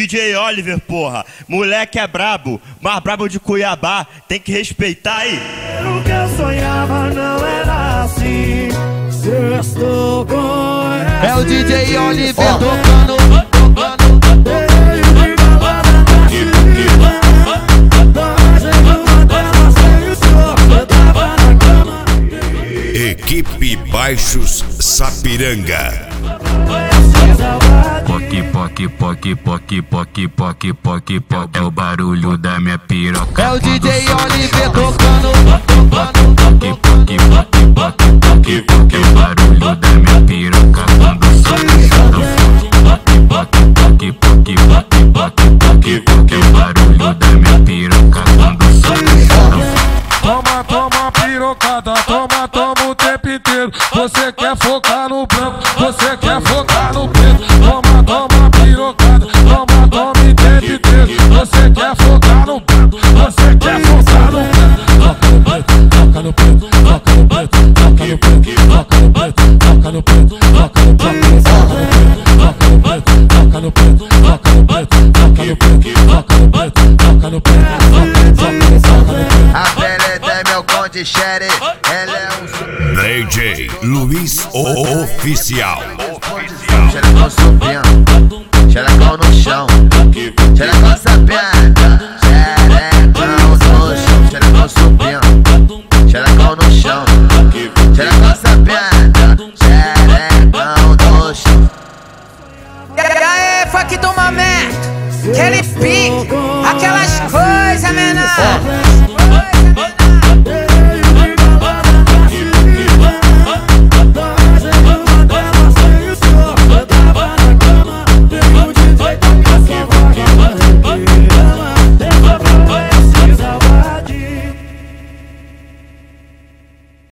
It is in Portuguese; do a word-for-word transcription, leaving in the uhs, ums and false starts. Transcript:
D J Oliver, porra, moleque é brabo, mas brabo de Cuiabá, tem que respeitar aí. O que eu sonhava não era assim. Se estou com ela. É o D J Oliver oh. tocando, tocando. Equipe Baixos Sapiranga. Poque, poque, poque, poque, poque, poque, poque, poque. É o barulho da minha piroca. É o D J Oliver tocando, tocando. Poque, poque, poque, poque, poque, poque. É o barulho da minha piroca quando sobe. Poque, poque, poque, poque, poque, poque, poque. É o barulho da minha piroca quando sobe. Toma, toma pirocada, toma, toma o tempo inteiro. Você quer focar no branco, você quer focar no preto. Toma, toma pirocada, toma, toma o tempo inteiro. Você quer focar no branco, você quer focar no preto. Foca no preto, foca no preto, foca no preto, foca no preto, foca no preto, foca no preto, foca no preto, foca no preto, foca no preto, foca no preto, foca no preto, foca no preto, foca no preto, foca no preto, foca no preto. A velha é meu conde Sherry, ela é um D J Luiz Oficial. Xerecão subindo, xerecão no chão, xerecão sabiando, xerecão no chão, xerecão subindo, xerecão no chão, xerecão sabiando, xerecão no chão. E aí, funk do momento, aquele pique, aquelas coisas, menor.